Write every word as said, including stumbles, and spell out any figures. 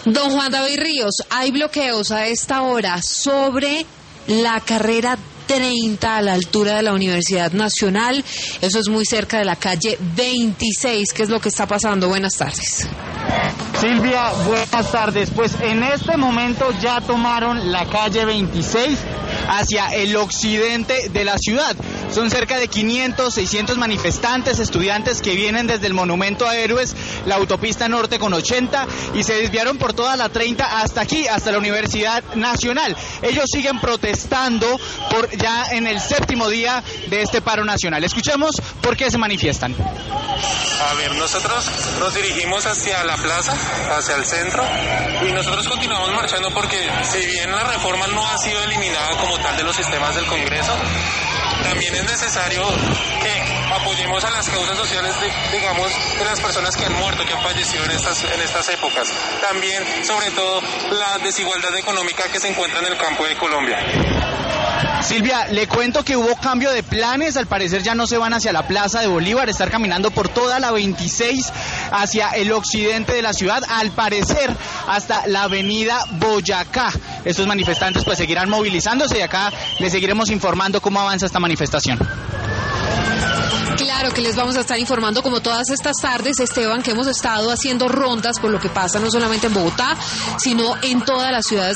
Don Juan David Ríos, hay bloqueos a esta hora sobre la carrera treinta a la altura de la Universidad Nacional. Eso es muy cerca de la calle veintiséis. ¿Qué es lo que está pasando? Buenas tardes. Silvia, buenas tardes. Pues en este momento ya tomaron la calle veintiséis hacia el occidente de la ciudad. Son cerca de quinientos, seiscientos manifestantes, estudiantes que vienen desde el Monumento a Héroes, la autopista norte con ochenta, y se desviaron por toda la treinta hasta aquí, hasta la Universidad Nacional. Ellos siguen protestando por ya en el séptimo día de este paro nacional. Escuchemos por qué se manifiestan. A ver, nosotros nos dirigimos hacia la plaza, hacia el centro, y nosotros continuamos marchando porque si bien la reforma no ha sido eliminada como tal de los sistemas del Congreso, también es necesario que apoyemos a las causas sociales, de, digamos, de las personas que han muerto, que han fallecido en estas, en estas épocas. También, sobre todo, la desigualdad económica que se encuentra en el campo de Colombia. Silvia, le cuento que hubo cambio de planes, al parecer ya no se van hacia la Plaza de Bolívar, estar caminando por toda la veintiséis hacia el occidente de la ciudad, al parecer hasta la avenida Boyacá. Estos manifestantes pues seguirán movilizándose y acá les seguiremos informando cómo avanza esta manifestación. Claro que les vamos a estar informando como todas estas tardes, Esteban, que hemos estado haciendo rondas por lo que pasa no solamente en Bogotá, sino en todas las ciudades